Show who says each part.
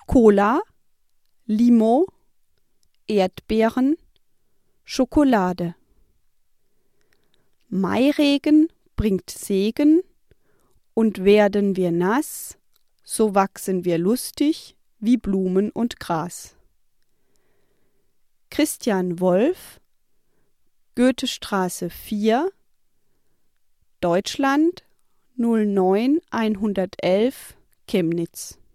Speaker 1: Cola, Limo, Erdbeeren, Schokolade. Mairegen bringt Segen, und werden wir nass, so wachsen wir lustig wie Blumen und Gras. Christian Wolff, Goethestraße 4, Deutschland 09111, Chemnitz.